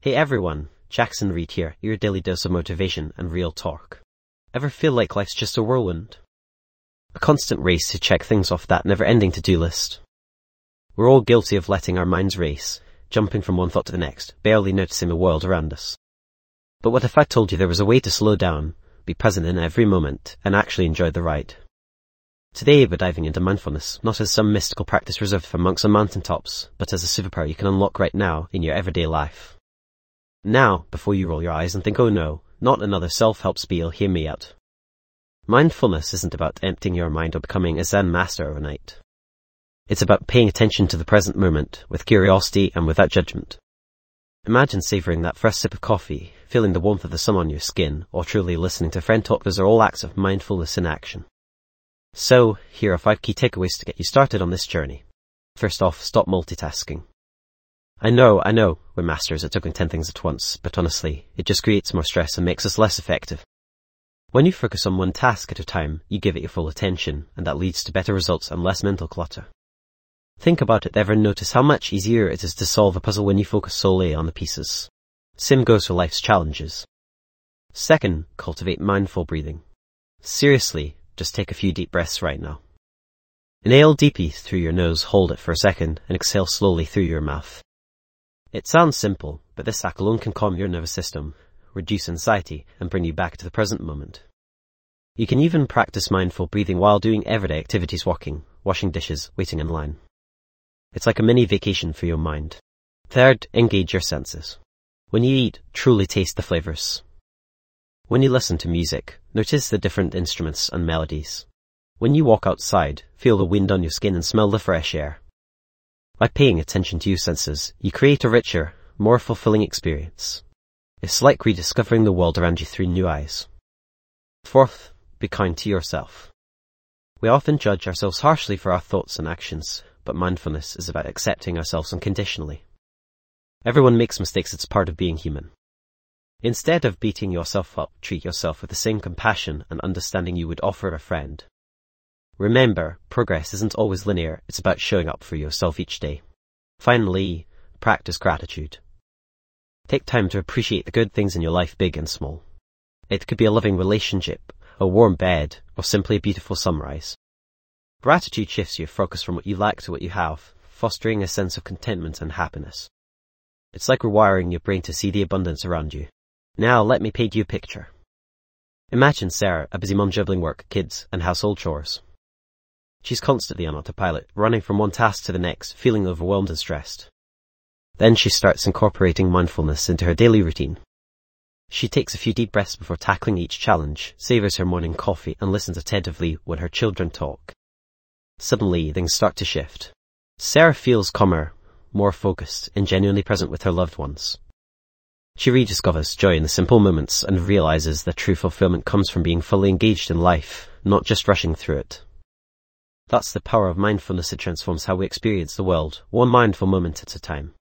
Hey everyone, Jackson Reed here, your daily dose of motivation and real talk. Ever feel like life's just a whirlwind? A constant race to check things off that never-ending to-do list. We're all guilty of letting our minds race, jumping from one thought to the next, barely noticing the world around us. But what if I told you there was a way to slow down, be present in every moment, and actually enjoy the ride? Today we're diving into mindfulness, not as some mystical practice reserved for monks on mountaintops, but as a superpower you can unlock right now in your everyday life. Now, before you roll your eyes and think, oh no, not another self-help spiel, hear me out. Mindfulness isn't about emptying your mind or becoming a Zen master overnight. It's about paying attention to the present moment, with curiosity and without judgment. Imagine savoring that first sip of coffee, feeling the warmth of the sun on your skin, or truly listening to a friend talk. Those are all acts of mindfulness in action. So, here are 5 key takeaways to get you started on this journey. First off, stop multitasking. I know, we're masters at doing 10 things at once, but honestly, it just creates more stress and makes us less effective. When you focus on one task at a time, you give it your full attention, and that leads to better results and less mental clutter. Think about it. Ever notice how much easier it is to solve a puzzle when you focus solely on the pieces? Same goes for life's challenges. Second, cultivate mindful breathing. Seriously, just take a few deep breaths right now. Inhale deeply through your nose, hold it for a second, and exhale slowly through your mouth. It sounds simple, but this act alone can calm your nervous system, reduce anxiety, and bring you back to the present moment. You can even practice mindful breathing while doing everyday activities, walking, washing dishes, waiting in line. It's like a mini vacation for your mind. Third, engage your senses. When you eat, truly taste the flavors. When you listen to music, notice the different instruments and melodies. When you walk outside, feel the wind on your skin and smell the fresh air. By paying attention to your senses, you create a richer, more fulfilling experience. It's like rediscovering the world around you through new eyes. Fourth, be kind to yourself. We often judge ourselves harshly for our thoughts and actions, but mindfulness is about accepting ourselves unconditionally. Everyone makes mistakes, it's part of being human. Instead of beating yourself up, treat yourself with the same compassion and understanding you would offer a friend. Remember, progress isn't always linear, it's about showing up for yourself each day. Finally, practice gratitude. Take time to appreciate the good things in your life, big and small. It could be a loving relationship, a warm bed, or simply a beautiful sunrise. Gratitude shifts your focus from what you lack to what you have, fostering a sense of contentment and happiness. It's like rewiring your brain to see the abundance around you. Now let me paint you a picture. Imagine Sarah, a busy mom juggling work, kids, and household chores. She's constantly on autopilot, running from one task to the next, feeling overwhelmed and stressed. Then she starts incorporating mindfulness into her daily routine. She takes a few deep breaths before tackling each challenge, savors her morning coffee, and listens attentively when her children talk. Suddenly, things start to shift. Sarah feels calmer, more focused, and genuinely present with her loved ones. She rediscovers joy in the simple moments and realizes that true fulfillment comes from being fully engaged in life, not just rushing through it. That's the power of mindfulness. It transforms how we experience the world, one mindful moment at a time.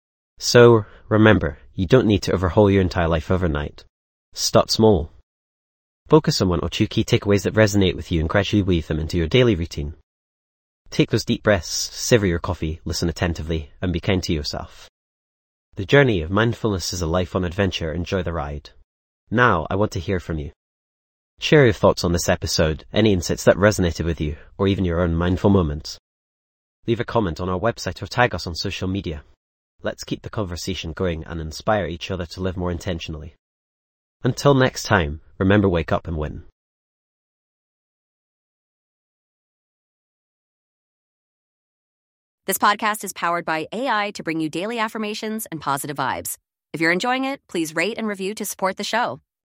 So, remember, you don't need to overhaul your entire life overnight. Start small. Focus on 1 or 2 key takeaways that resonate with you and gradually weave them into your daily routine. Take those deep breaths, savor your coffee, listen attentively, and be kind to yourself. The journey of mindfulness is a lifelong adventure. Enjoy the ride. Now, I want to hear from you. Share your thoughts on this episode, any insights that resonated with you, or even your own mindful moments. Leave a comment on our website or tag us on social media. Let's keep the conversation going and inspire each other to live more intentionally. Until next time, remember, wake up and win. This podcast is powered by AI to bring you daily affirmations and positive vibes. If you're enjoying it, please rate and review to support the show.